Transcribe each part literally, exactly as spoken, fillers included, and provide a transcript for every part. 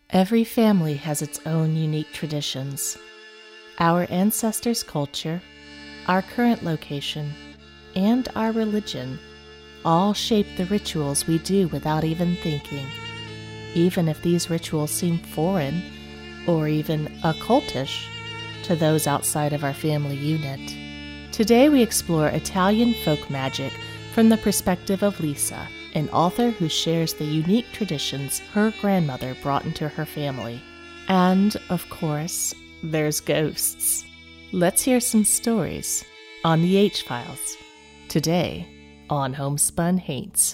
Every family has its own unique traditions. Our ancestors' culture, our current location, and our religion all shape the rituals we do without even thinking, even if these rituals seem foreign or even occultish to those outside of our family unit. Today we explore Italian folk magic from the perspective of Lisa, an author who shares the unique traditions her grandmother brought into her family. And, of course, there's ghosts. Let's hear some stories on the H-Files. Today on Homespun Haints.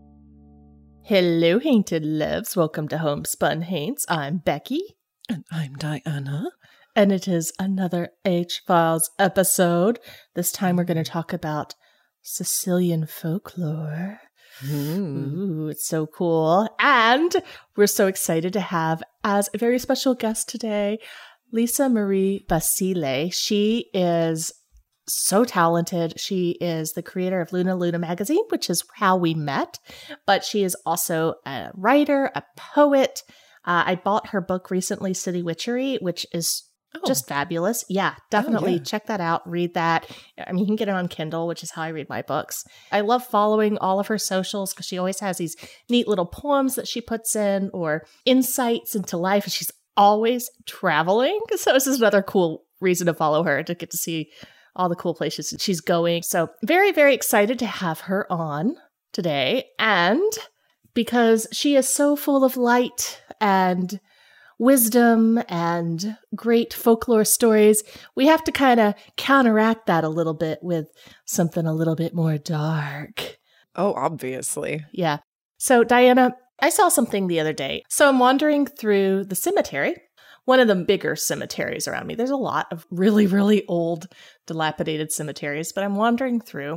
Hello, Hainted Loves. Welcome to Homespun Haints. I'm Becky. And I'm Diana. And it is another H-Files episode. This time we're going to talk about Sicilian folklore. Mm. Ooh, it's so cool. And we're so excited to have as a very special guest today, Lisa Marie Basile. She is so talented. She is the creator of Luna Luna magazine, which is how we met. But she is also a writer, a poet. Uh, I bought her book recently, City Witchery, which is Oh. just fabulous. Yeah, definitely Oh, yeah. check that out. Read that. I mean, you can get it on Kindle, which is how I read my books. I love following all of her socials because she always has these neat little poems that she puts in or insights into life. And she's always traveling. So this is another cool reason to follow her, to get to see all the cool places she's going. So very, very excited to have her on today. And because she is so full of light and wisdom and great folklore stories, we have to kind of counteract that a little bit with something a little bit more dark. Oh, obviously. Yeah. So, Diana, I saw something the other day. So I'm wandering through the cemetery, one of the bigger cemeteries around me. There's a lot of really, really old, dilapidated cemeteries, but I'm wandering through,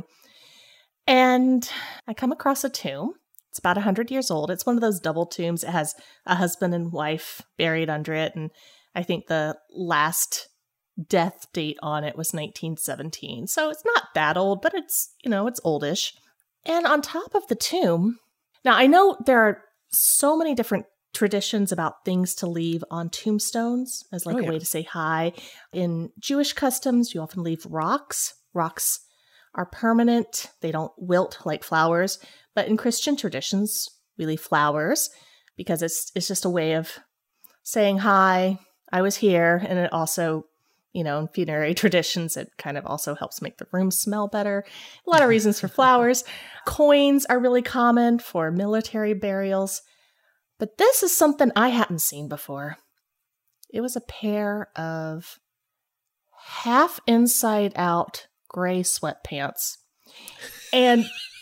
and I come across a tomb. It's about one hundred years old. It's one of those double tombs. It has a husband and wife buried under it. And I think the last death date on it was nineteen seventeen. So it's not that old, but it's, you know, it's oldish. And on top of the tomb, now I know there are so many different traditions about things to leave on tombstones as like Oh, a yeah. way to say hi. In Jewish customs, you often leave rocks. Rocks are permanent. They don't wilt like flowers. But in Christian traditions, we leave flowers because it's it's just a way of saying, hi, I was here. And it also, you know, in funerary traditions, it kind of also helps make the room smell better. A lot of reasons for flowers. Coins are really common for military burials. But this is something I hadn't seen before. It was a pair of half inside out gray sweatpants. And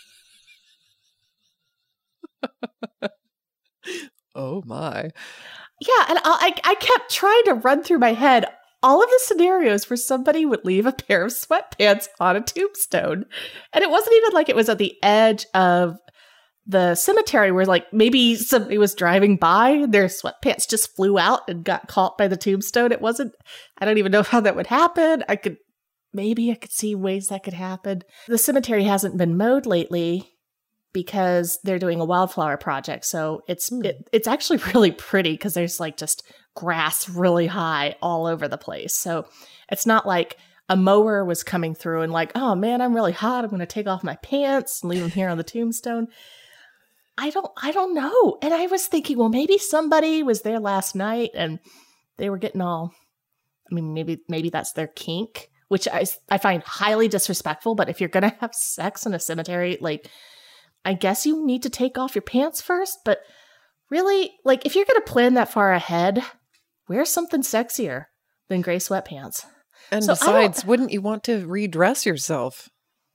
Oh, my. yeah, and I, I I kept trying to run through my head all of the scenarios where somebody would leave a pair of sweatpants on a tombstone. And it wasn't even like it was at the edge of the cemetery where like maybe somebody was driving by and their sweatpants just flew out and got caught by the tombstone. It wasn't, I don't even know how that would happen. I could, maybe I could see ways that could happen. The cemetery hasn't been mowed lately because they're doing a wildflower project. So it's Hmm. it, it's actually really pretty because there's like just grass really high all over the place. So it's not like a mower was coming through and like, oh man, I'm really hot. I'm going to take off my pants and leave them here on the tombstone. I don't I don't know. And I was thinking, well, maybe somebody was there last night and they were getting all, I mean, maybe maybe that's their kink, which I, I find highly disrespectful. But if you're going to have sex in a cemetery, like, I guess you need to take off your pants first, but really, like, if you're going to plan that far ahead, wear something sexier than gray sweatpants. And So I besides, don't- wouldn't you want to redress yourself?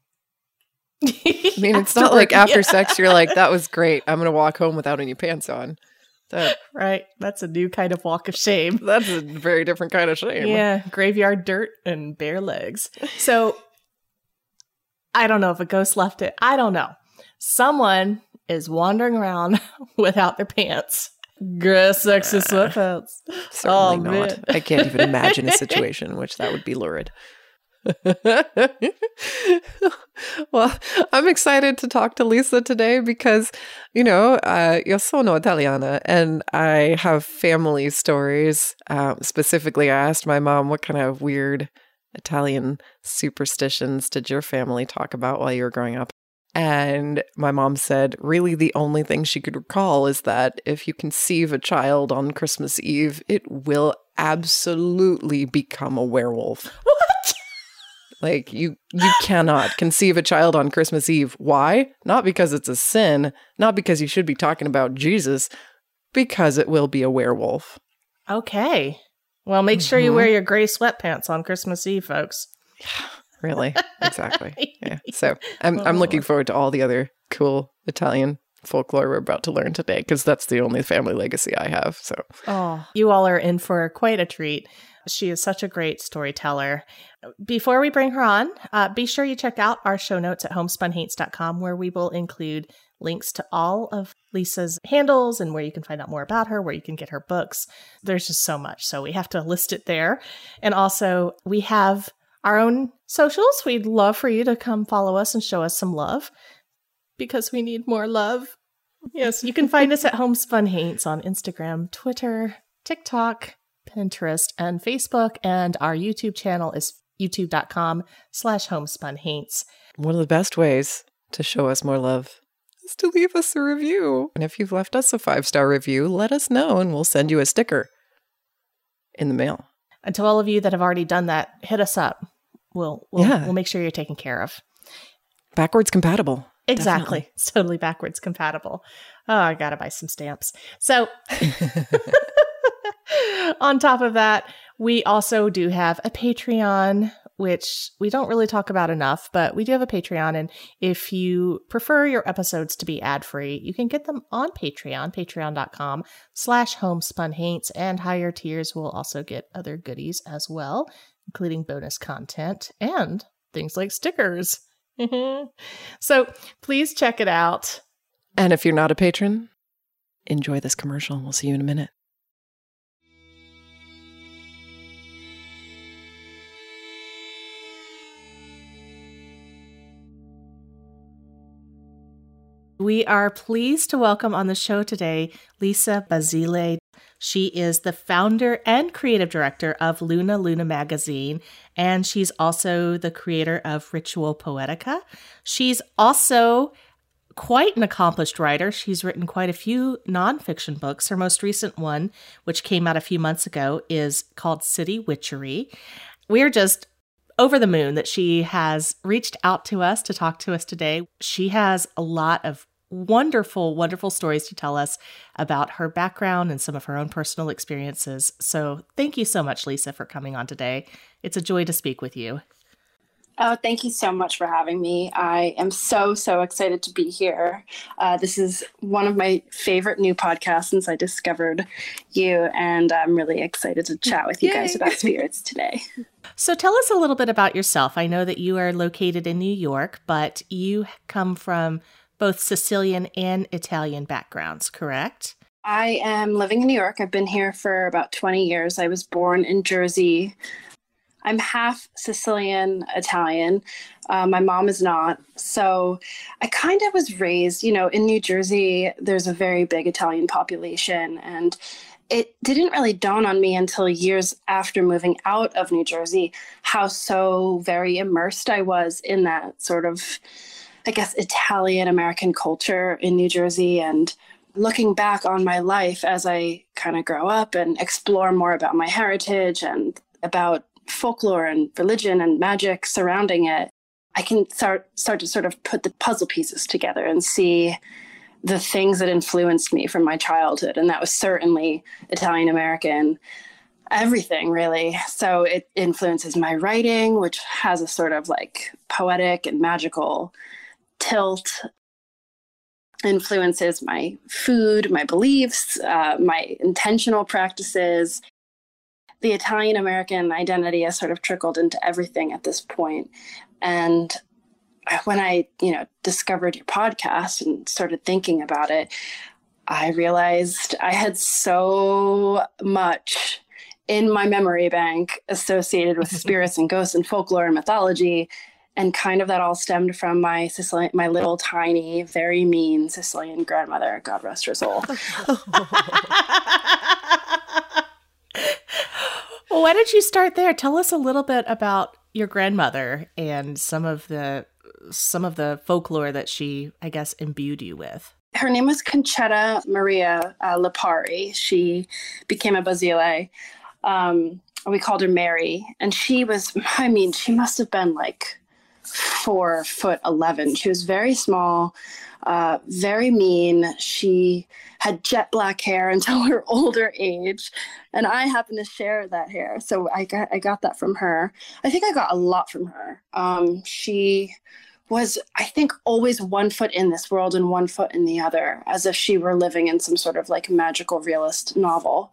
I mean, it's Afterward, not like after yeah. sex, you're like, that was great. I'm going to walk home without any pants on. That Right. That's a new kind of walk of shame. That's a very different kind of shame. Yeah. Graveyard dirt and bare legs. So I don't know if a ghost left it. I don't know. Someone is wandering around without their pants. Gray sexy sweatpants. Certainly Oh, not. man. I can't even imagine a situation in which that would be lurid. Well, I'm excited to talk to Lisa today because, you know, uh, io sono italiana and I have family stories. Um, specifically, I asked my mom, what kind of weird Italian superstitions did your family talk about while you were growing up? And my mom said, really, the only thing she could recall is that if you conceive a child on Christmas Eve, it will absolutely become a werewolf. What? Like, you you cannot conceive a child on Christmas Eve. Why? Not because it's a sin, not because you should be talking about Jesus, because it will be a werewolf. Okay. Well, make sure you wear your gray sweatpants on Christmas Eve, folks. Yeah, really? Exactly. Yeah. So I'm I'm looking forward to all the other cool Italian folklore we're about to learn today, because that's the only family legacy I have. So oh, you all are in for quite a treat. She is such a great storyteller. Before we bring her on, uh, be sure you check out our show notes at homespun haints dot com, where we will include links to all of Lisa's handles and where you can find out more about her, where you can get her books. There's just so much, so we have to list it there. And also, we have our own socials. We'd love for you to come follow us and show us some love, because we need more love. Yes, you can find us at Homespun Haints on Instagram, Twitter, TikTok, Pinterest, and Facebook. And our YouTube channel is youtube.com slash homespun haints. One of the best ways to show us more love is to leave us a review. And if you've left us a five-star review, let us know and we'll send you a sticker in the mail. And to all of you that have already done that, hit us up. We'll we'll, yeah. we'll make sure you're taken care of. Backwards compatible. Exactly. Definitely. It's totally backwards compatible. Oh, I got to buy some stamps. So on top of that, we also do have a Patreon, which we don't really talk about enough, but we do have a Patreon. And if you prefer your episodes to be ad-free, you can get them on Patreon, patreon.com slash homespunhaints. And higher tiers will also get other goodies as well, including bonus content and things like stickers. So please check it out. And if you're not a patron, enjoy this commercial. We'll see you in a minute. We are pleased to welcome on the show today Lisa Basile. She is the founder and creative director of Luna Luna Magazine, and she's also the creator of Ritual Poetica. She's also quite an accomplished writer. She's written quite a few nonfiction books. Her most recent one, which came out a few months ago, is called City Witchery. We're just over the moon that she has reached out to us to talk to us today. She has a lot of wonderful, wonderful stories to tell us about her background and some of her own personal experiences. So thank you so much, Lisa, for coming on today. It's a joy to speak with you. Oh, thank you so much for having me. I am so, so excited to be here. Uh, this is one of my favorite new podcasts since I discovered you, and I'm really excited to chat with you Yay. guys about spirits today. So tell us a little bit about yourself. I know that you are located in New York, but you come from both Sicilian and Italian backgrounds, correct? I am living in New York. I've been here for about twenty years. I was born in Jersey. I'm half Sicilian Italian. Uh, my mom is not. So I kind of was raised, you know, in New Jersey, there's a very big Italian population. And it didn't really dawn on me until years after moving out of New Jersey, how so very immersed I was in that sort of, I guess, Italian American culture in New Jersey. And looking back on my life as I kind of grow up and explore more about my heritage and about folklore and religion and magic surrounding it, I can start start to sort of put the puzzle pieces together and see the things that influenced me from my childhood. And that was certainly Italian American, everything really. So it influences my writing, which has a sort of like poetic and magical tilt, influences my food, my beliefs, uh, my intentional practices. The Italian American identity has sort of trickled into everything at this point. And when I, you know, discovered your podcast and started thinking about it, I realized I had so much in my memory bank associated with spirits and ghosts and folklore and mythology. And kind of that all stemmed from my Sicilian, my little tiny, very mean Sicilian grandmother, God rest her soul. Well, why don't you start there? Tell us a little bit about your grandmother and some of the some of the folklore that she, I guess, imbued you with. Her name was Concetta Maria uh, Lipari. She became a Basile. Um, we called her Mary. And she was, I mean, she must have been like four foot eleven. She was very small, uh, very mean. She had jet black hair until her older age. And I happened to share that hair. So I got, I got that from her. I think I got a lot from her. Um, she was, I think, always one foot in this world and one foot in the other, as if she were living in some sort of like magical realist novel.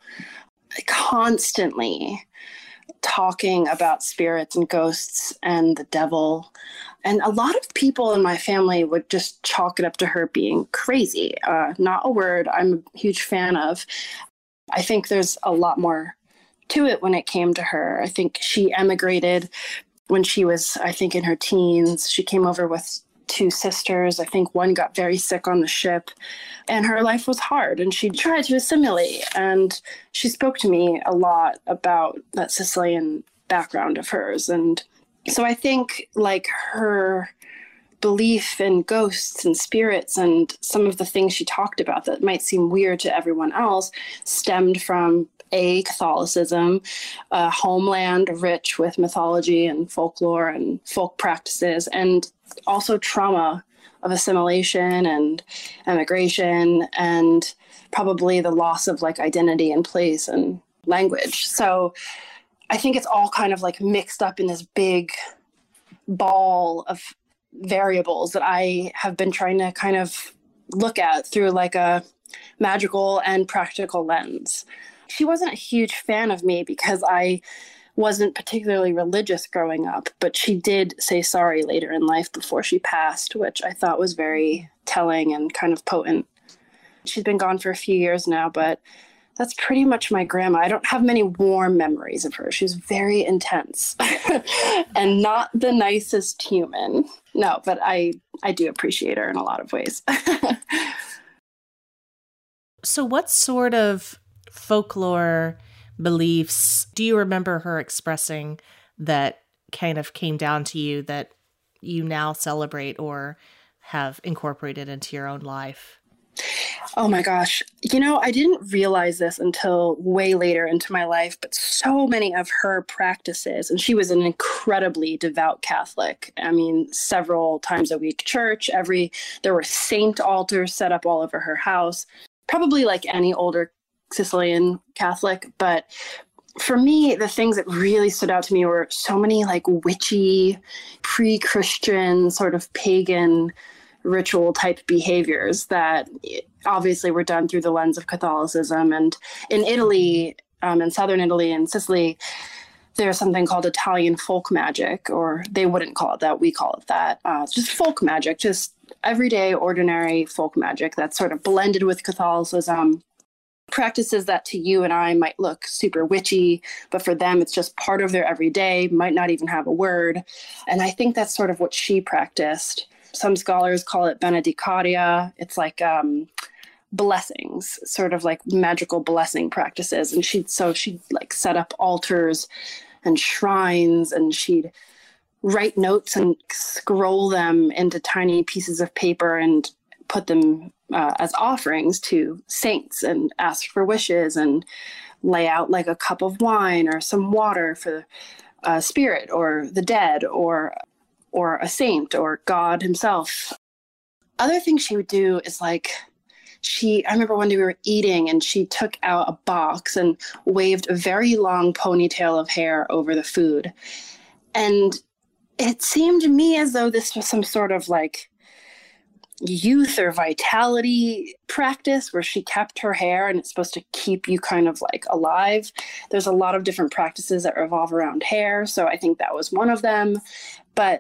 Constantly talking about spirits and ghosts and the devil. And a lot of people in my family would just chalk it up to her being crazy. Uh, not a word I'm a huge fan of. I think there's a lot more to it when it came to her. I think she emigrated when she was, I think, in her teens. She came over with two sisters. I think one got very sick on the ship, and her life was hard, and she tried to assimilate. And she spoke to me a lot about that Sicilian background of hers. And so I think like her belief in ghosts and spirits and some of the things she talked about that might seem weird to everyone else stemmed from A, Catholicism, a homeland rich with mythology and folklore and folk practices, and also trauma of assimilation and emigration, and probably the loss of like identity and place and language. So I think it's all kind of like mixed up in this big ball of variables that I have been trying to kind of look at through like a magical and practical lens. She wasn't a huge fan of me because I wasn't particularly religious growing up, but she did say sorry later in life before she passed, which I thought was very telling and kind of potent. She's been gone for a few years now, but that's pretty much my grandma. I don't have many warm memories of her. She was very intense and not the nicest human. No, but I, I do appreciate her in a lot of ways. So what sort of folklore beliefs do you remember her expressing that kind of came down to you that you now celebrate or have incorporated into your own life? Oh my gosh. You know, I didn't realize this until way later into my life, but so many of her practices, and she was an incredibly devout Catholic. I mean, several times a week church, every, there were saint altars set up all over her house, probably like any older Sicilian Catholic. But for me, the things that really stood out to me were so many like witchy, pre-Christian, sort of pagan ritual type behaviors that obviously were done through the lens of Catholicism. And in Italy, um, in southern Italy and Sicily, there's something called Italian folk magic, or they wouldn't call it that. We call it that. Uh, it's just folk magic, just everyday, ordinary folk magic that's sort of blended with Catholicism. Practices that to you and I might look super witchy, but for them, it's just part of their everyday, might not even have a word. And I think that's sort of what she practiced. Some scholars call it benedicaria. It's like um, blessings, sort of like magical blessing practices. And she'd, so she'd like set up altars and shrines, and she'd write notes and scroll them into tiny pieces of paper and put them uh, as offerings to saints and ask for wishes and lay out like a cup of wine or some water for a spirit or the dead or or a saint or God himself. Other things she would do is like, she, I remember one day we were eating and she took out a box and waved a very long ponytail of hair over the food. And it seemed to me as though this was some sort of like youth or vitality practice where she kept her hair and it's supposed to keep you kind of like alive. There's a lot of different practices that revolve around hair. So I think that was one of them. But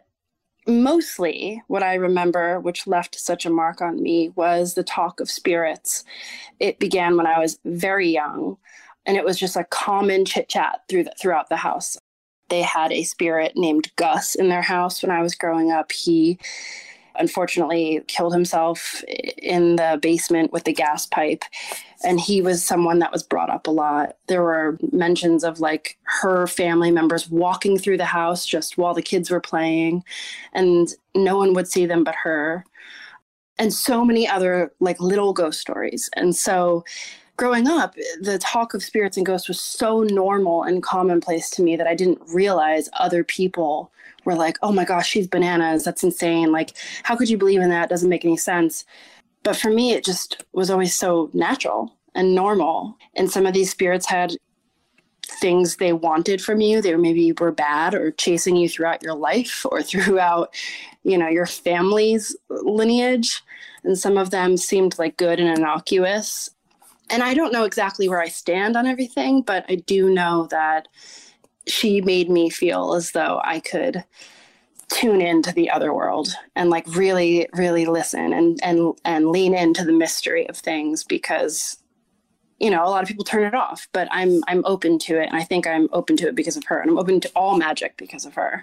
mostly what I remember, which left such a mark on me, was the talk of spirits. It began when I was very young. And it was just a common chit chat through the, throughout the house. They had a spirit named Gus in their house when I was growing up. He unfortunately killed himself in the basement with the gas pipe. And he was someone that was brought up a lot. There were mentions of like her family members walking through the house just while the kids were playing, and no one would see them but her. And so many other like little ghost stories. And so growing up, the talk of spirits and ghosts was so normal and commonplace to me that I didn't realize other people were like, oh my gosh, she's bananas. That's insane. Like, how could you believe in that? It doesn't make any sense. But for me, it just was always so natural and normal. And some of these spirits had things they wanted from you. They maybe were bad or chasing you throughout your life or throughout, you know, your family's lineage. And some of them seemed like good and innocuous. And I don't know exactly where I stand on everything, but I do know that she made me feel as though I could tune into the other world and like really, really listen and, and, and lean into the mystery of things, because, you know, a lot of people turn it off, but I'm, I'm open to it. And I think I'm open to it because of her, and I'm open to all magic because of her.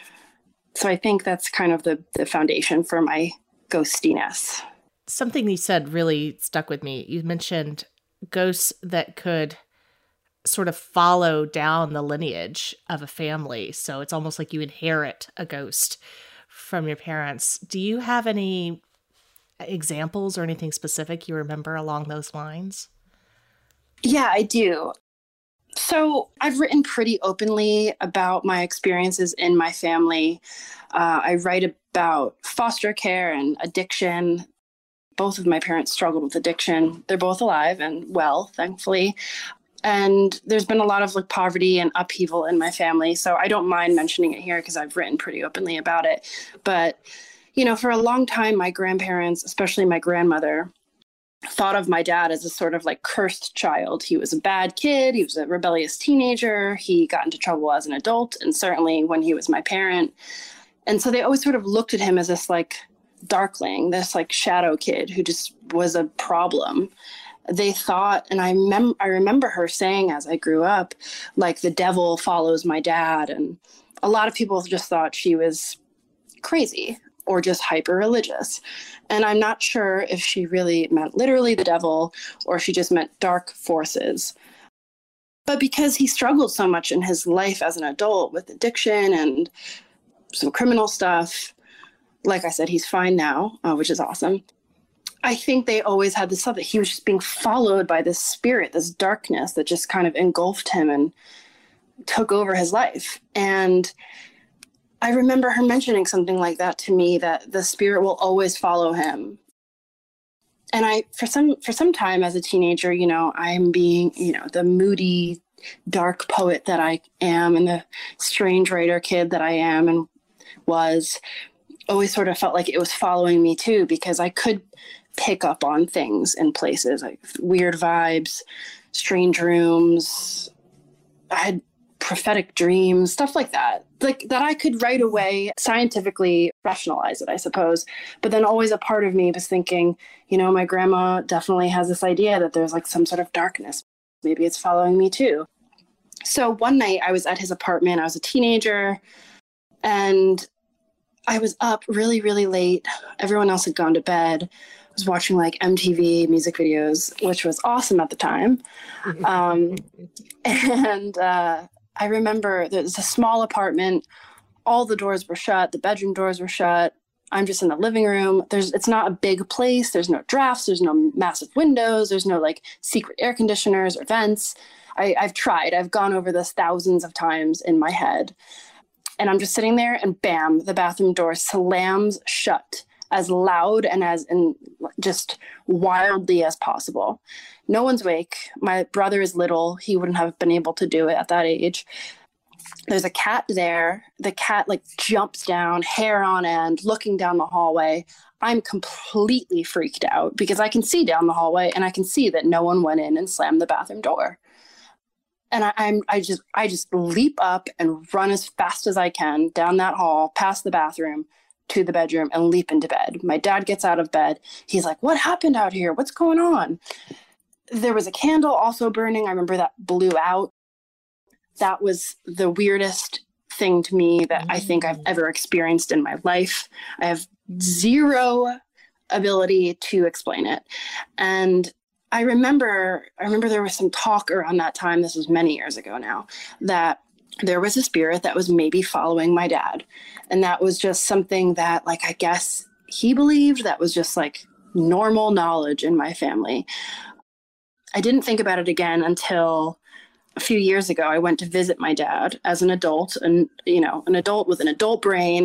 So I think that's kind of the, the foundation for my ghostiness. Something you said really stuck with me. You mentioned ghosts that could sort of follow down the lineage of a family. So it's almost like you inherit a ghost from your parents. Do you have any examples or anything specific you remember along those lines? Yeah, I do. So I've written pretty openly about my experiences in my family. Uh, I write about foster care and addiction. Both of my parents struggled with addiction. They're both alive and well, thankfully. And there's been a lot of like poverty and upheaval in my family. So I don't mind mentioning it here because I've written pretty openly about it. But, you know, for a long time, my grandparents, especially my grandmother, thought of my dad as a sort of like cursed child. He was a bad kid. He was a rebellious teenager. He got into trouble as an adult, and certainly when he was my parent. And so they always sort of looked at him as this like darkling, this like shadow kid who just was a problem. They thought, and I, mem- I remember her saying as I grew up, like the devil follows my dad. And a lot of people just thought she was crazy or just hyper religious. And I'm not sure if she really meant literally the devil or she just meant dark forces. But because he struggled so much in his life as an adult with addiction and some criminal stuff, like I said, he's fine now, uh, which is awesome. I think they always had this thought that he was just being followed by this spirit, this darkness that just kind of engulfed him and took over his life. And I remember her mentioning something like that to me, that the spirit will always follow him. And I, for some, for some time as a teenager, you know, I'm being, you know, the moody, dark poet that I am and the strange writer kid that I am and was, always sort of felt like it was following me too, because I could pick up on things in places like weird vibes, strange rooms. I had prophetic dreams, stuff like that, like that I could right away scientifically rationalize it, I suppose. But then always a part of me was thinking, you know, my grandma definitely has this idea that there's like some sort of darkness. Maybe it's following me too. So one night I was at his apartment. I was a teenager and I was up really, really late. Everyone else had gone to bed. I was watching like M T V music videos, which was awesome at the time. Um, and uh, I remember there was a small apartment. All the doors were shut. The bedroom doors were shut. I'm just in the living room. There's, it's not a big place. There's no drafts. There's no massive windows. There's no like secret air conditioners or vents. I, I've tried. I've gone over this thousands of times in my head. And I'm just sitting there and bam, the bathroom door slams shut as loud and as in just wildly as possible. No one's awake. My brother is little. He wouldn't have been able to do it at that age. There's a cat there. The cat like jumps down, hair on end, looking down the hallway. I'm completely freaked out because I can see down the hallway and I can see that no one went in and slammed the bathroom door. And I, I'm, I just, I just leap up and run as fast as I can down that hall, past the bathroom to the bedroom and leap into bed. My dad gets out of bed. He's like, "What happened out here? What's going on?" There was a candle also burning. I remember that blew out. That was the weirdest thing to me that I think I've ever experienced in my life. I have zero ability to explain it. And I remember, I remember there was some talk around that time, this was many years ago now, that there was a spirit that was maybe following my dad. And that was just something that, like, I guess he believed that was just like normal knowledge in my family. I didn't think about it again until a few years ago. I went to visit my dad as an adult, and, you know, an adult with an adult brain.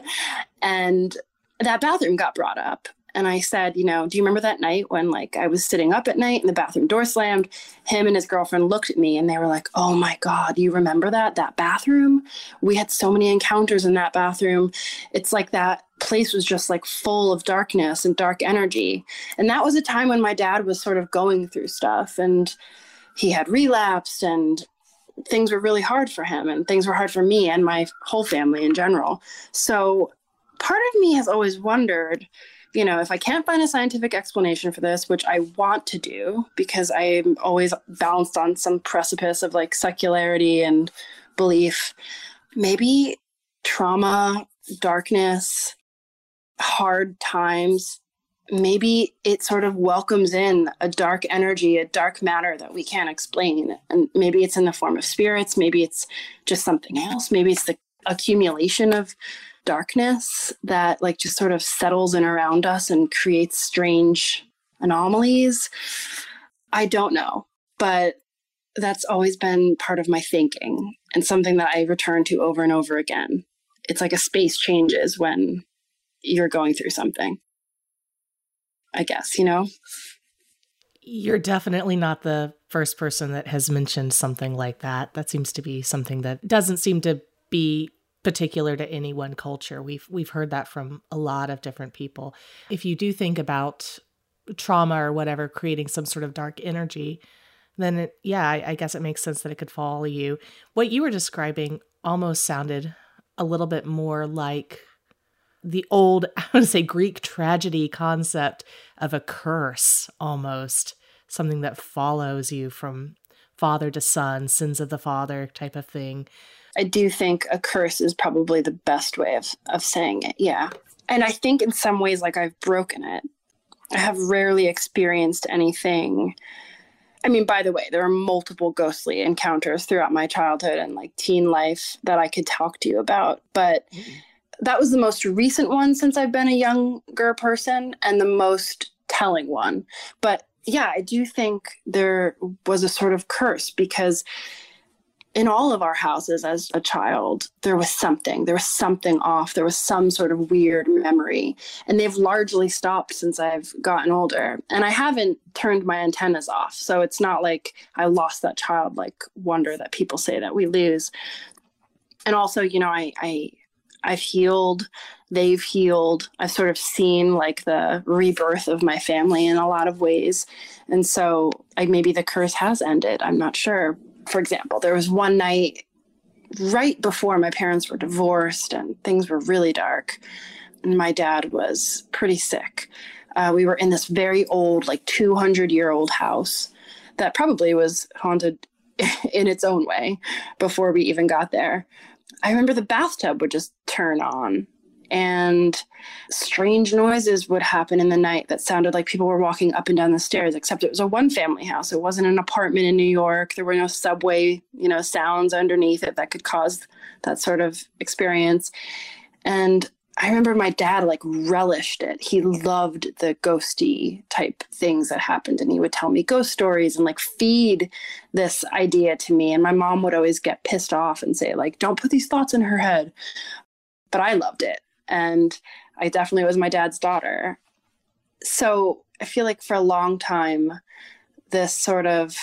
And that bathroom got brought up. And I said, you know, do you remember that night when, like, I was sitting up at night and the bathroom door slammed? Him and his girlfriend looked at me and they were like, oh my God, you remember that, that bathroom? We had so many encounters in that bathroom. It's like that place was just like full of darkness and dark energy. And that was a time when my dad was sort of going through stuff, and he had relapsed, and things were really hard for him, and things were hard for me and my whole family in general. So part of me has always wondered, you know, if I can't find a scientific explanation for this, which I want to do because I'm always balanced on some precipice of like secularity and belief, maybe trauma, darkness, hard times, maybe it sort of welcomes in a dark energy, a dark matter that we can't explain. And maybe it's in the form of spirits. Maybe it's just something else. Maybe it's the accumulation of darkness that like just sort of settles in around us and creates strange anomalies. I don't know, but that's always been part of my thinking and something that I return to over and over again. It's like a space changes when you're going through something, I guess, you know? You're definitely not the first person that has mentioned something like that. That seems to be something that doesn't seem to be particular to any one culture. We've we've heard that from a lot of different people. If you do think about trauma or whatever creating some sort of dark energy, then it, yeah, I, I guess it makes sense that it could follow you. What you were describing almost sounded a little bit more like the old, I would say, Greek tragedy concept of a curse, almost something that follows you from father to son, sins of the father type of thing. I do think a curse is probably the best way of, of saying it. Yeah. And I think in some ways, like, I've broken it. I have rarely experienced anything. I mean, by the way, there are multiple ghostly encounters throughout my childhood and like teen life that I could talk to you about. But mm-hmm. that was the most recent one since I've been a younger person, and the most telling one. But yeah, I do think there was a sort of curse, because in all of our houses as a child, there was something, there was something off. There was some sort of weird memory, and they've largely stopped since I've gotten older. And I haven't turned my antennas off. So it's not like I lost that childlike wonder that people say that we lose. And also, you know, I, I, I've healed, they've healed. I've sort of seen like the rebirth of my family in a lot of ways. And so like maybe the curse has ended. I'm not sure. For example, there was one night right before my parents were divorced and things were really dark, and my dad was pretty sick. Uh, we were in this very old, like two hundred year old house that probably was haunted in its own way before we even got there. I remember the bathtub would just turn on, and strange noises would happen in the night that sounded like people were walking up and down the stairs, except it was a one family house. It wasn't an apartment in New York. There were no subway, you know, sounds underneath it that could cause that sort of experience. And I remember my dad like relished it. He loved the ghosty type things that happened, and he would tell me ghost stories and like feed this idea to me. And my mom would always get pissed off and say like, don't put these thoughts in her head. But I loved it. And I definitely was my dad's daughter. So I feel like for a long time, this sort of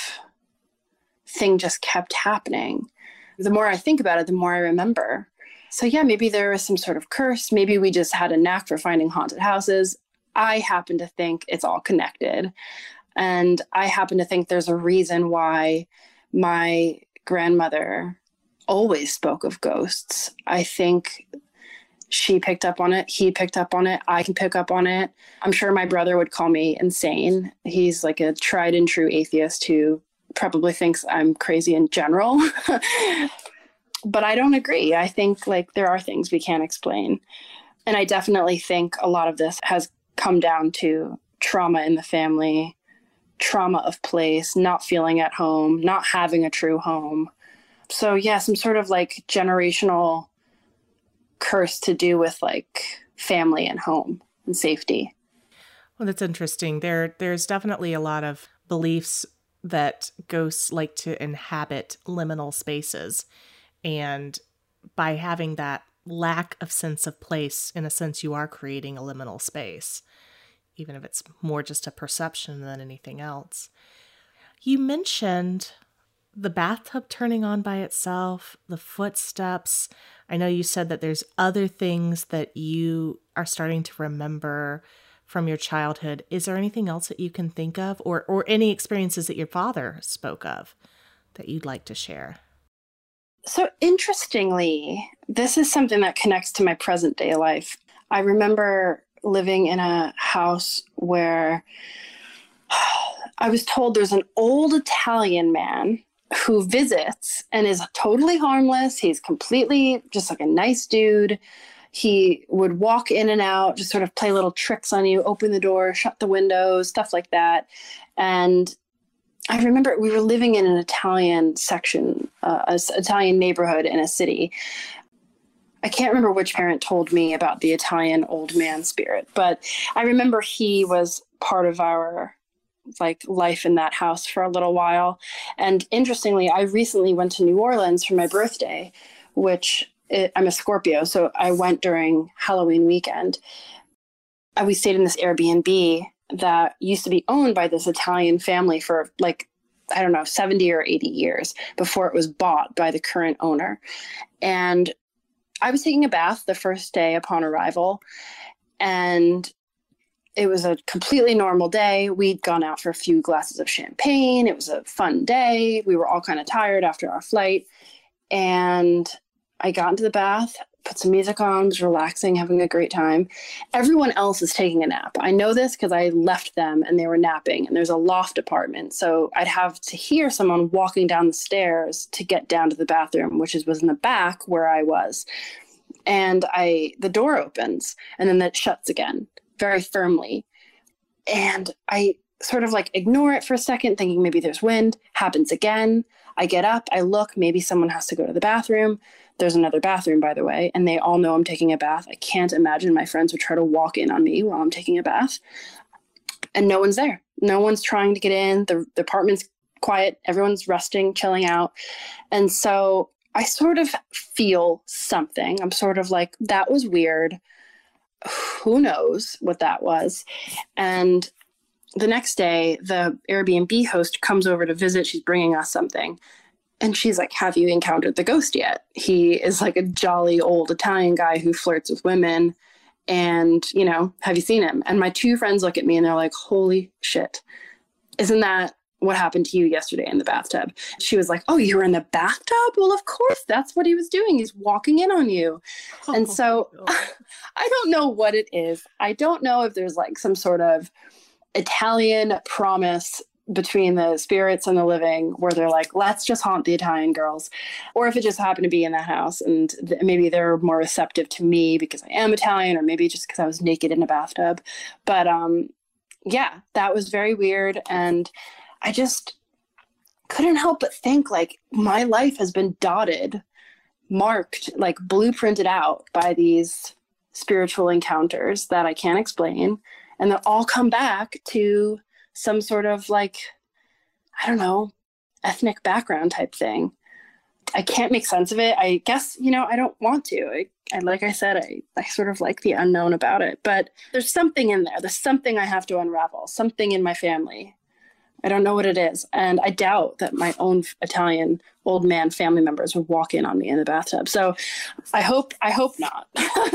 thing just kept happening. The more I think about it, the more I remember. So yeah, maybe there was some sort of curse. Maybe we just had a knack for finding haunted houses. I happen to think it's all connected. And I happen to think there's a reason why my grandmother always spoke of ghosts. I think She picked up on it. He picked up on it. I can pick up on it. I'm sure my brother would call me insane. He's like a tried and true atheist who probably thinks I'm crazy in general. But I don't agree. I think like there are things we can't explain. And I definitely think a lot of this has come down to trauma in the family, trauma of place, not feeling at home, not having a true home. So yeah, some sort of like generational curse to do with like family and home and safety. Well, that's interesting. There, there's definitely a lot of beliefs that ghosts like to inhabit liminal spaces. And by having that lack of sense of place, in a sense, you are creating a liminal space, even if it's more just a perception than anything else. You mentioned the bathtub turning on by itself, the footsteps. I know you said that there's other things that you are starting to remember from your childhood. Is there anything else that you can think of, or, or any experiences that your father spoke of that you'd like to share? So interestingly, this is something that connects to my present day life. I remember living in a house where I was told there's an old Italian man who visits and is totally harmless. He's completely just like a nice dude. He would walk in and out, just sort of play little tricks on you, open the door, shut the windows, stuff like that. And I remember we were living in an Italian section, uh, an Italian neighborhood in a city. I can't remember which parent told me about the Italian old man spirit, but I remember he was part of our like life in that house for a little while. And interestingly, I recently went to New Orleans for my birthday, which it, I'm a Scorpio, so I went during Halloween weekend. Uh, we stayed in this Airbnb that used to be owned by this Italian family for like, I don't know, seventy or eighty years before it was bought by the current owner. And I was taking a bath the first day upon arrival, and it was a completely normal day. We'd gone out for a few glasses of champagne. It was a fun day. We were all kind of tired after our flight. And I got into the bath, put some music on, was relaxing, having a great time. Everyone else is taking a nap. I know this because I left them and they were napping, and there's a loft apartment. So I'd have to hear someone walking down the stairs to get down to the bathroom, which is, was in the back where I was. And I, the door opens and then that shuts again very firmly. And I sort of like ignore it for a second, thinking maybe there's wind. Happens again. I get up, I look, maybe someone has to go to the bathroom. There's another bathroom, by the way, and they all know I'm taking a bath. I can't imagine my friends would try to walk in on me while I'm taking a bath. And no one's there. No one's trying to get in. The, the apartment's quiet. Everyone's resting, chilling out. And so I sort of feel something. I'm sort of like, that was weird. Who knows what that was? And the next day, the Airbnb host comes over to visit. She's bringing us something. And she's like, have you encountered the ghost yet? He is like a jolly old Italian guy who flirts with women. And, you know, have you seen him? And my two friends look at me and they're like, holy shit. Isn't that what happened to you yesterday in the bathtub? She was like, oh, you were in the bathtub? Well, of course, that's what he was doing. He's walking in on you. Oh, and so I don't know what it is. I don't know if there's like some sort of Italian promise between the spirits and the living where they're like, let's just haunt the Italian girls, or if it just happened to be in that house and th- maybe they're more receptive to me because I am Italian, or maybe just because I was naked in a bathtub. But um, yeah, that was very weird. And I just couldn't help but think like my life has been dotted, marked, like blueprinted out by these spiritual encounters that I can't explain. And they'll all come back to some sort of like, I don't know, ethnic background type thing. I can't make sense of it. I guess, you know, I don't want to. I, I like I said, I, I sort of like the unknown about it. But there's something in there. There's something I have to unravel, something in my family. I don't know what it is. And I doubt that my own Italian old man family members would walk in on me in the bathtub. So I hope, I hope not.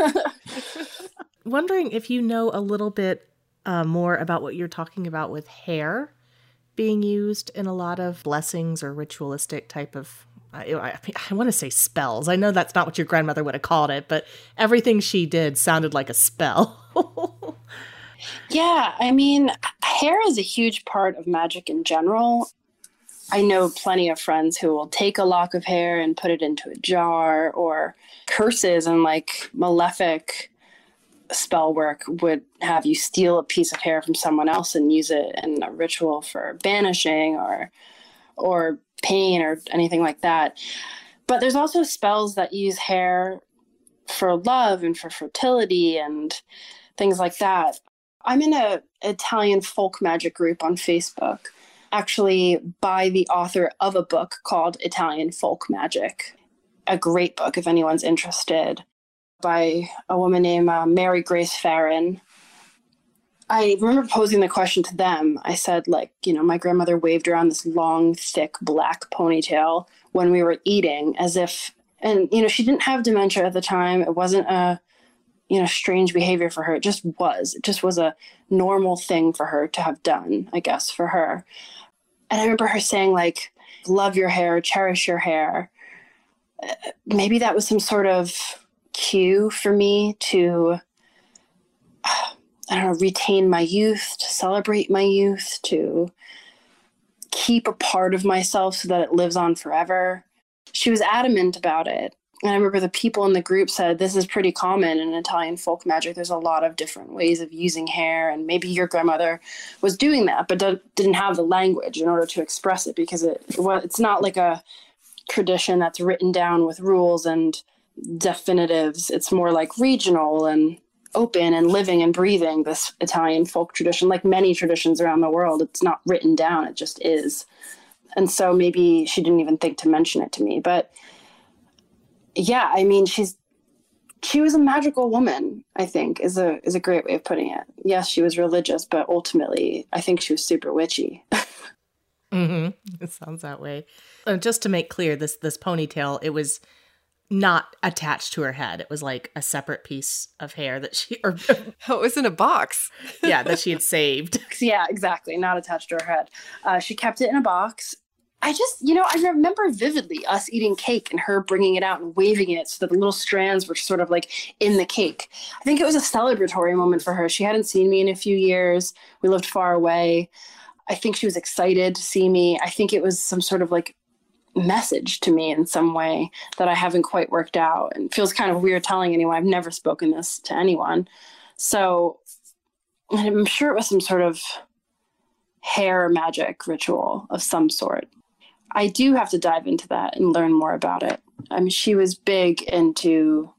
Wondering if you know a little bit uh, more about what you're talking about with hair being used in a lot of blessings or ritualistic type of I, I, I want to say spells. I know that's not what your grandmother would have called it, but everything she did sounded like a spell. Yeah, I mean, hair is a huge part of magic in general. I know plenty of friends who will take a lock of hair and put it into a jar, or curses and like malefic spell work would have you steal a piece of hair from someone else and use it in a ritual for banishing or or pain or anything like that. But there's also spells that use hair for love and for fertility and things like that. I'm in a Italian folk magic group on Facebook, actually by the author of a book called Italian Folk Magic. A great book if anyone's interested, by a woman named uh, Mary Grace Farron. I remember posing the question to them. I said, like, you know, my grandmother waved around this long, thick black ponytail when we were eating as if, and, you know, she didn't have dementia at the time. It wasn't a, you know, strange behavior for her. It just was. It just was a normal thing for her to have done, I guess, for her. And I remember her saying, like, love your hair, cherish your hair. Uh, maybe that was some sort of cue for me to, uh, I don't know, retain my youth, to celebrate my youth, to keep a part of myself so that it lives on forever. She was adamant about it. And I remember the people in the group said, this is pretty common in Italian folk magic. There's a lot of different ways of using hair. And maybe your grandmother was doing that, but d- didn't have the language in order to express it, because it well, it's not like a tradition that's written down with rules and definitives. It's more like regional and open and living and breathing, this Italian folk tradition. Like many traditions around the world, it's not written down. It just is. And so maybe she didn't even think to mention it to me. But yeah, I mean, she's she was a magical woman, I think, is a is a great way of putting it. Yes, she was religious, but ultimately, I think she was super witchy. Mm-hmm. It sounds that way. Uh, just to make clear, this this ponytail, it was not attached to her head. It was like a separate piece of hair that she, or Oh, it was in a box. yeah, that she had saved. Yeah, exactly. Not attached to her head. Uh, she kept it in a box. I just, you know, I remember vividly us eating cake and her bringing it out and waving it so that the little strands were sort of like in the cake. I think it was a celebratory moment for her. She hadn't seen me in a few years. We lived far away. I think she was excited to see me. I think it was some sort of like message to me in some way that I haven't quite worked out, and feels kind of weird telling anyone. I've never spoken this to anyone. So I'm sure it was some sort of hair magic ritual of some sort. I do have to dive into that and learn more about it. I mean, she was big into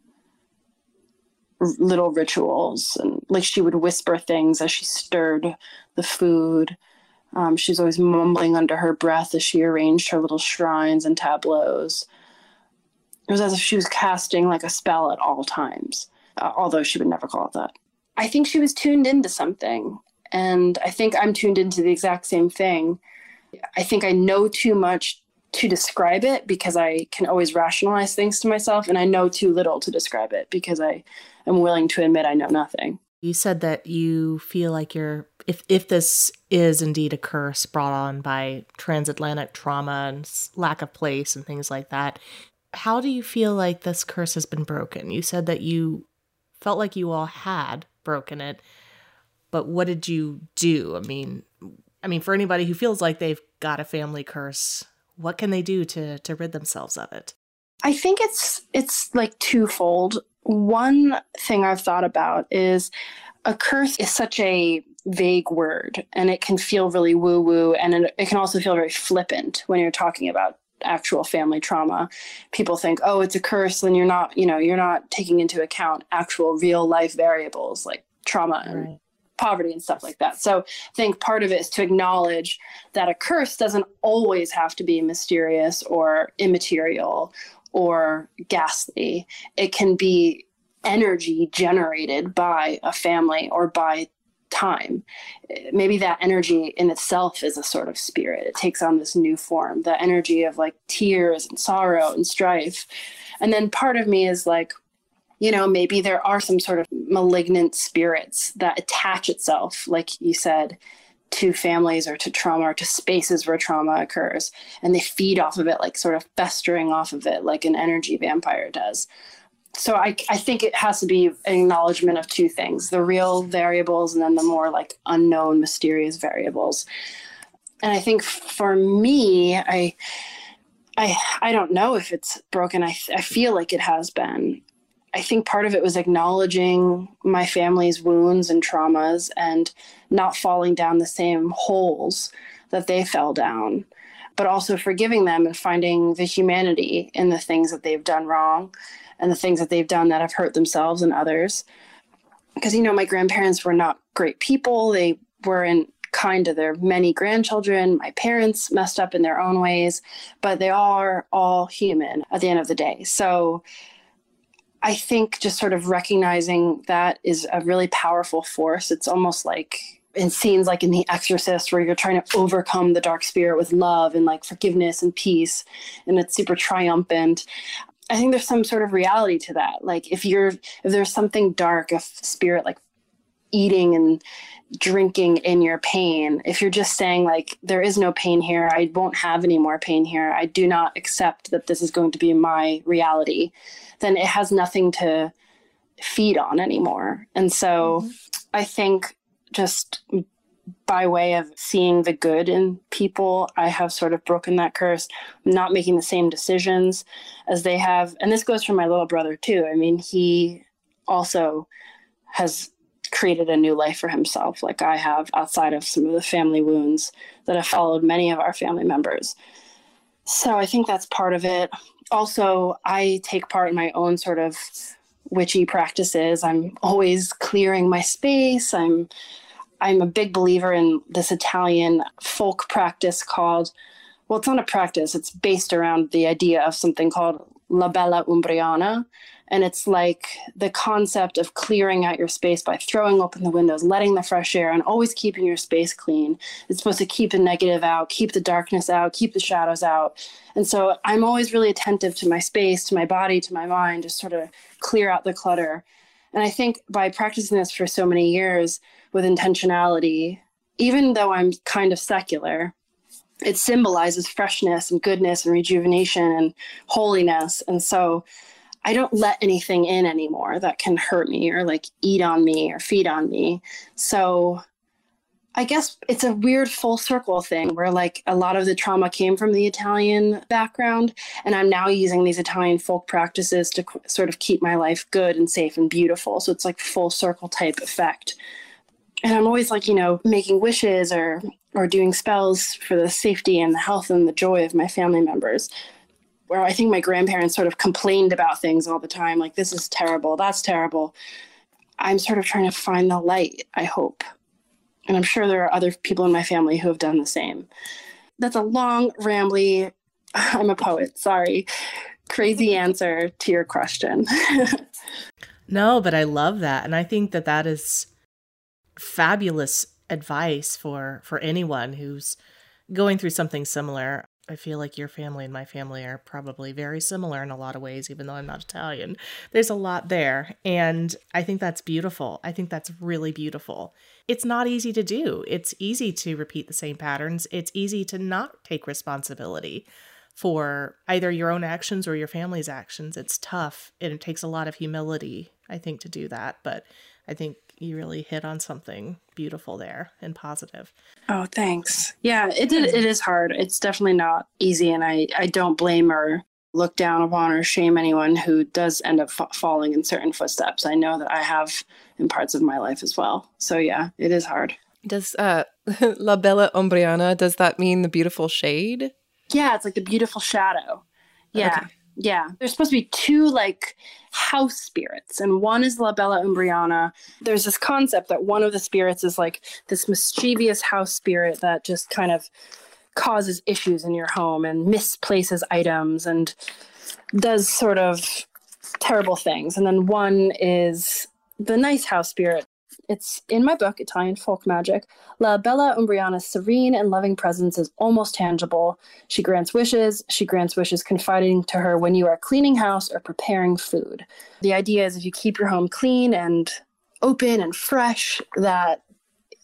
r- little rituals, and like she would whisper things as she stirred the food. Um, she's always mumbling under her breath as she arranged her little shrines and tableaus. It was as if she was casting like a spell at all times, uh, although she would never call it that. I think she was tuned into something, and I think I'm tuned into the exact same thing. I think I know too much to describe it because I can always rationalize things to myself, and I know too little to describe it because I am willing to admit I know nothing. You said that you feel like you're, if, if this is indeed a curse brought on by transatlantic trauma and lack of place and things like that, how do you feel like this curse has been broken? You said that you felt like you all had broken it, but what did you do? I mean, I mean, for anybody who feels like they've got a family curse, what can they do to to rid themselves of it? I think it's it's like twofold. One thing I've thought about is a curse is such a vague word, and it can feel really woo-woo, and it, it can also feel very flippant when you're talking about actual family trauma. People think, oh, it's a curse, and you're not, you know, you're not taking into account actual real life variables like trauma and right. poverty and stuff like that. So I think part of it is to acknowledge that a curse doesn't always have to be mysterious or immaterial or ghastly. It can be energy generated by a family or by time. Maybe that energy in itself is a sort of spirit. It takes on this new form, the energy of like tears and sorrow and strife. And then part of me is like, you know, maybe there are some sort of malignant spirits that attach itself, like you said, to families or to trauma or to spaces where trauma occurs. And they feed off of it, like sort of festering off of it, like an energy vampire does. So I, I think it has to be an acknowledgement of two things, the real variables and then the more like unknown, mysterious variables. And I think for me, I, I, I don't know if it's broken. I, I feel like it has been. I think part of it was acknowledging my family's wounds and traumas and not falling down the same holes that they fell down, but also forgiving them and finding the humanity in the things that they've done wrong and the things that they've done that have hurt themselves and others. Because, you know, my grandparents were not great people. They weren't kind to their many grandchildren. My parents messed up in their own ways, but they are all human at the end of the day. So I think just sort of recognizing that is a really powerful force. It's almost like in scenes like in The Exorcist where you're trying to overcome the dark spirit with love and like forgiveness and peace, and it's super triumphant. I think there's some sort of reality to that. Like if you're, if there's something dark, a spirit like eating and drinking in your pain, if you're just saying like, there is no pain here, I won't have any more pain here, I do not accept that this is going to be my reality, then it has nothing to feed on anymore. And so mm-hmm. I think just by way of seeing the good in people, I have sort of broken that curse, not making the same decisions as they have. And this goes for my little brother too. I mean, he also has created a new life for himself, like I have, outside of some of the family wounds that have followed many of our family members. So I think that's part of it. Also, I take part in my own sort of witchy practices. I'm always clearing my space. I'm I'm a big believer in this Italian folk practice called, well, it's not a practice. It's based around the idea of something called La Bella Umbriana. And it's like the concept of clearing out your space by throwing open the windows, letting the fresh air, and always keeping your space clean. It's supposed to keep the negative out, keep the darkness out, keep the shadows out. And so I'm always really attentive to my space, to my body, to my mind, just sort of clear out the clutter. And I think by practicing this for so many years with intentionality, even though I'm kind of secular, it symbolizes freshness and goodness and rejuvenation and holiness. And so I don't let anything in anymore that can hurt me or like eat on me or feed on me. So I guess it's a weird full circle thing where like a lot of the trauma came from the Italian background, and I'm now using these Italian folk practices to qu- sort of keep my life good and safe and beautiful. So it's like full circle type effect. And I'm always like, you know, making wishes or or doing spells for the safety and the health and the joy of my family members. Where I think my grandparents sort of complained about things all the time, like this is terrible, that's terrible. I'm sort of trying to find the light, I hope. And I'm sure there are other people in my family who have done the same. That's a long, rambly, I'm a poet, sorry, crazy answer to your question. No, but I love that. And I think that that is fabulous advice for, for anyone who's going through something similar. I feel like your family and my family are probably very similar in a lot of ways, even though I'm not Italian. There's a lot there. And I think that's beautiful. I think that's really beautiful. It's not easy to do. It's easy to repeat the same patterns. It's easy to not take responsibility for either your own actions or your family's actions. It's tough. And it takes a lot of humility, I think, to do that. But I think you really hit on something beautiful there and positive. Oh, thanks. Yeah, it did. It is hard. It's definitely not easy. And I, I don't blame or look down upon or shame anyone who does end up f- falling in certain footsteps. I know that I have in parts of my life as well. So yeah, it is hard. Does uh, La Bella Umbriana, does that mean the beautiful shade? Yeah, it's like the beautiful shadow. Yeah. Okay. Yeah, there's supposed to be two like house spirits, and one is La Bella Umbriana. There's this concept that one of the spirits is like this mischievous house spirit that just kind of causes issues in your home and misplaces items and does sort of terrible things. And then one is the nice house spirit. It's in my book, Italian Folk Magic. La Bella Umbriana's serene and loving presence is almost tangible. She grants wishes. She grants wishes confiding to her when you are cleaning house or preparing food. The idea is if you keep your home clean and open and fresh, that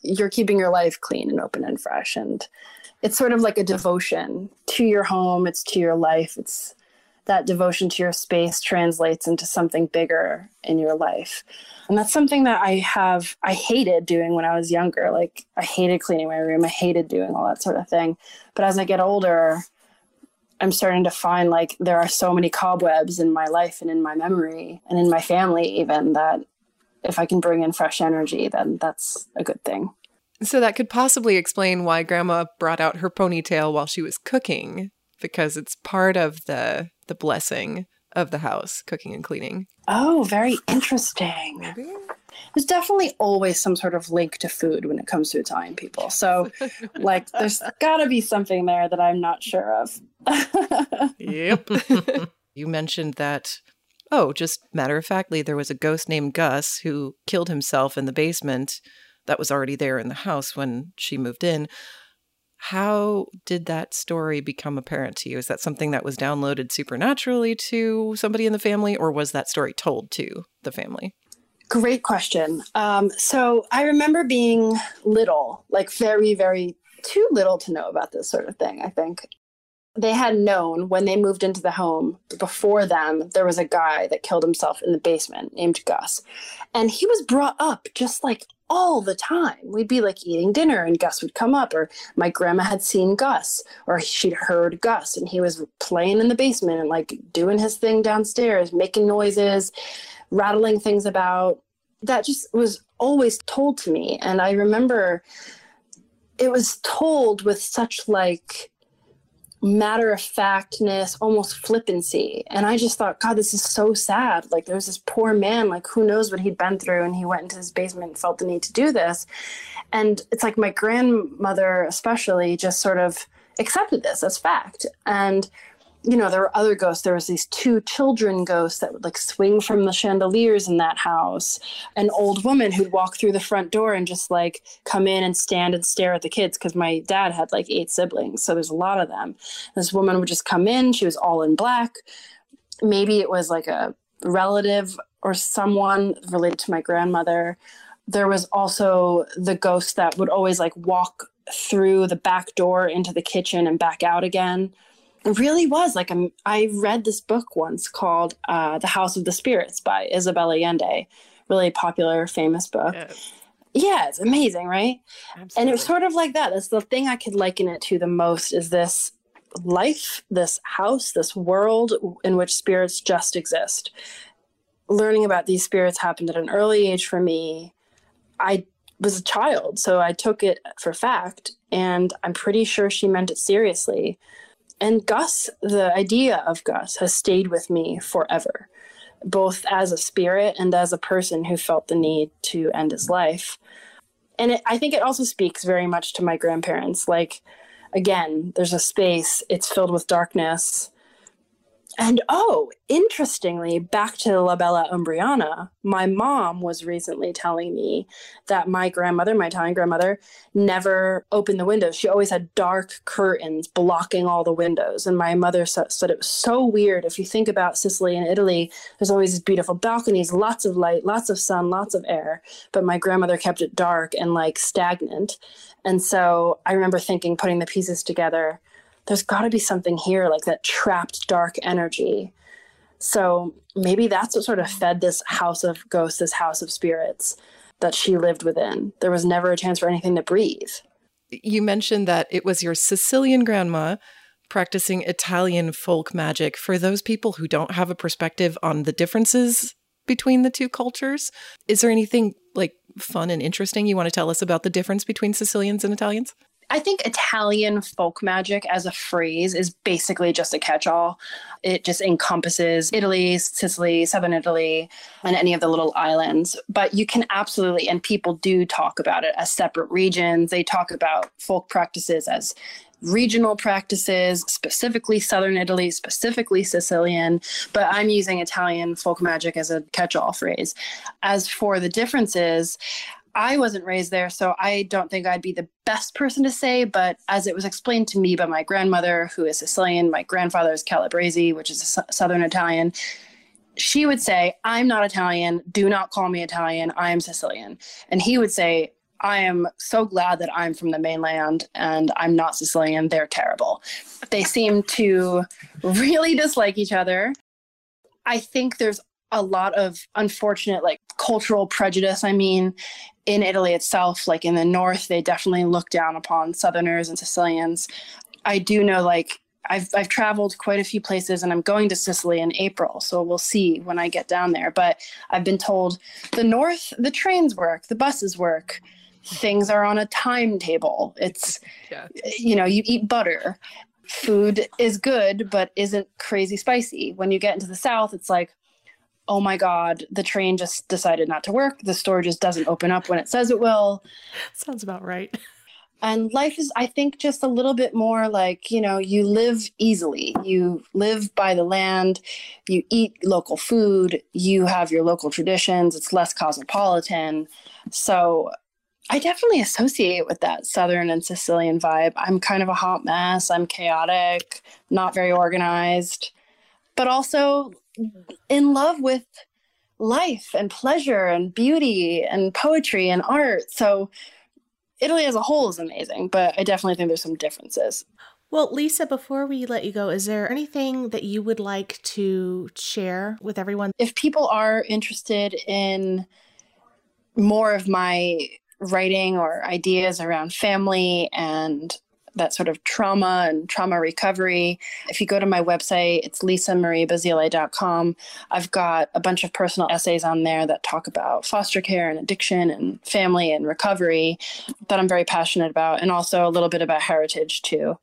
you're keeping your life clean and open and fresh. And it's sort of like a devotion to your home. It's to your life. It's that devotion to your space translates into something bigger in your life. And that's something that I have, I hated doing when I was younger. Like I hated cleaning my room. I hated doing all that sort of thing. But as I get older, I'm starting to find like there are so many cobwebs in my life and in my memory and in my family even, that if I can bring in fresh energy, then that's a good thing. So that could possibly explain why Grandma brought out her ponytail while she was cooking, because it's part of the the blessing of the house, cooking and cleaning. Oh, very interesting. Maybe? There's definitely always some sort of link to food when it comes to Italian people. So like there's got to be something there that I'm not sure of. Yep. You mentioned that, oh, just matter of factly, there was a ghost named Gus who killed himself in the basement that was already there in the house when she moved in. How did that story become apparent to you? Is that something that was downloaded supernaturally to somebody in the family, or was that story told to the family? Great question. Um, so I remember being little, like very, very too little to know about this sort of thing, I think. They had known when they moved into the home, before them, there was a guy that killed himself in the basement named Gus. And he was brought up just like all the time. We'd be like eating dinner and Gus would come up, or my grandma had seen Gus, or she'd heard Gus and he was playing in the basement and like doing his thing downstairs, making noises, rattling things about. That just was always told to me. And I remember it was told with such like matter-of-factness, almost flippancy. And I just thought, God, this is so sad. Like there was this poor man, like who knows what he'd been through, and he went into his basement and felt the need to do this. And it's like my grandmother especially just sort of accepted this as fact. And you know, there were other ghosts. There was these two children ghosts that would like swing from the chandeliers in that house. An old woman who'd walk through the front door and just like come in and stand and stare at the kids, because my dad had like eight siblings. So there's a lot of them. This woman would just come in. She was all in black. Maybe it was like a relative or someone related to my grandmother. There was also the ghost that would always like walk through the back door into the kitchen and back out again. It really was like a, I read this book once called uh, The House of the Spirits by Isabel Allende, really popular, famous book. Yes. Yeah, it's amazing, right? Absolutely. And it was sort of like that. That's the thing I could liken it to the most, is this life, this house, this world in which spirits just exist. Learning about these spirits happened at an early age for me. I was a child, so I took it for fact, and I'm pretty sure she meant it seriously. And Gus, the idea of Gus has stayed with me forever, both as a spirit and as a person who felt the need to end his life. And it, I think it also speaks very much to my grandparents. Like, again, there's a space, it's filled with darkness. And oh, interestingly, back to La Bella Umbriana, my mom was recently telling me that my grandmother, my Italian grandmother, never opened the windows. She always had dark curtains blocking all the windows. And my mother said it was so weird. If you think about Sicily and Italy, there's always these beautiful balconies, lots of light, lots of sun, lots of air. But my grandmother kept it dark and like stagnant. And so I remember thinking, putting the pieces together, there's got to be something here, like that trapped dark energy. So maybe that's what sort of fed this house of ghosts, this house of spirits that she lived within. There was never a chance for anything to breathe. You mentioned that it was your Sicilian grandma practicing Italian folk magic. For those people who don't have a perspective on the differences between the two cultures, is there anything like fun and interesting you want to tell us about the difference between Sicilians and Italians? I think Italian folk magic as a phrase is basically just a catch-all. It just encompasses Italy, Sicily, Southern Italy, and any of the little islands. But you can absolutely, and people do talk about it as separate regions. They talk about folk practices as regional practices, specifically Southern Italy, specifically Sicilian, but I'm using Italian folk magic as a catch-all phrase. As for the differences, I wasn't raised there, so I don't think I'd be the best person to say, but as it was explained to me by my grandmother, who is Sicilian, my grandfather is Calabrese, which is a Southern Italian, she would say, I'm not Italian, do not call me Italian, I am Sicilian. And he would say, I am so glad that I'm from the mainland and I'm not Sicilian. They're terrible. They seem to really dislike each other. I think there's a lot of unfortunate, like, cultural prejudice. I mean, in Italy itself, like in the north, they definitely look down upon Southerners and Sicilians. I do know, like, I've I've traveled quite a few places, and I'm going to Sicily in April, so we'll see when I get down there. But I've been told the north, the trains work, the buses work, things are on a timetable. It's, yeah. you know, you eat butter. Food is good, but isn't crazy spicy. When you get into the south, it's like, oh my God, the train just decided not to work. The store just doesn't open up when it says it will. Sounds about right. And life is, I think, just a little bit more like, you know, you live easily. You live by the land. You eat local food. You have your local traditions. It's less cosmopolitan. So I definitely associate with that Southern and Sicilian vibe. I'm kind of a hot mess. I'm chaotic, not very organized, but also in love with life and pleasure and beauty and poetry and art. So Italy as a whole is amazing, but I definitely think there's some differences. Well, Lisa, before we let you go, is there anything that you would like to share with everyone? If people are interested in more of my writing or ideas around family and that sort of trauma and trauma recovery, if you go to my website, it's lisa marie basile dot com. I've got a bunch of personal essays on there that talk about foster care and addiction and family and recovery that I'm very passionate about, and also a little bit about heritage too.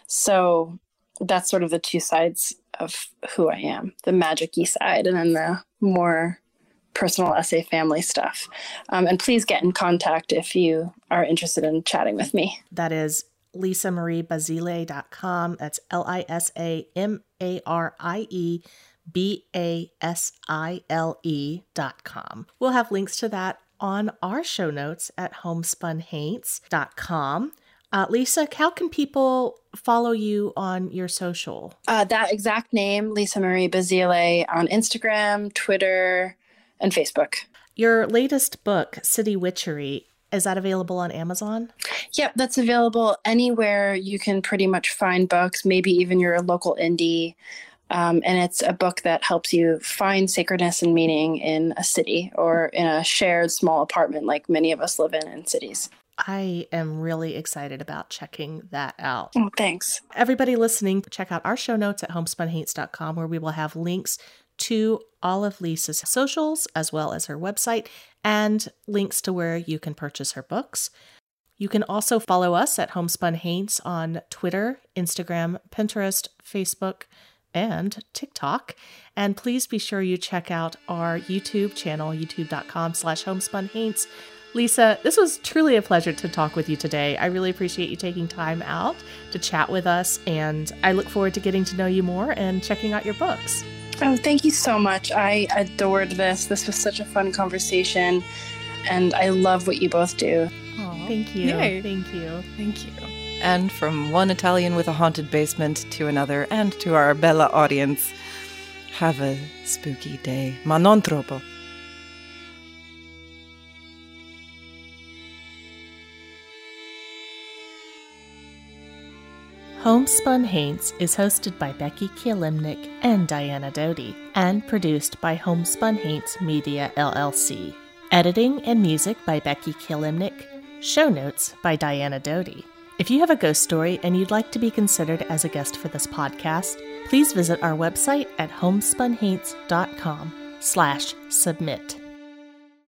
So that's sort of the two sides of who I am, the magic-y side and then the more personal essay family stuff. Um, and please get in contact if you are interested in chatting with me. That is lisa marie basile dot com. That's L I S A M A R I E B A S I L E dot com. We'll have links to that on our show notes at homespun haints dot com. Uh, Lisa, how can people follow you on your social? Uh, that exact name, Lisa Marie Basile, on Instagram, Twitter, and Facebook. Your latest book, City Witchery, is that available on Amazon? Yep, that's available anywhere you can pretty much find books, maybe even your local indie. Um, and it's a book that helps you find sacredness and meaning in a city or in a shared small apartment like many of us live in in cities. I am really excited about checking that out. Oh, thanks. Everybody listening, check out our show notes at homespun haints dot com, where we will have links to all of Lisa's socials, as well as her website, and links to where you can purchase her books. You can also follow us at Homespun Haints on Twitter, Instagram, Pinterest, Facebook, and TikTok. And please be sure you check out our YouTube channel, youtube dot com slash homespun haints. Lisa, this was truly a pleasure to talk with you today. I really appreciate you taking time out to chat with us, and I look forward to getting to know you more and checking out your books. Oh, thank you so much. I adored this. This was such a fun conversation, and I love what you both do. Oh, thank you. Yay. Thank you. Thank you. And from one Italian with a haunted basement to another, and to our Bella audience, have a spooky day, ma non troppo. Homespun Haints is hosted by Becky Kielimnik and Diana Doty, and produced by Homespun Haints Media, L L C. Editing and music by Becky Kielimnik. Show notes by Diana Doty. If you have a ghost story and you'd like to be considered as a guest for this podcast, please visit our website at homespun haints dot com slash submit.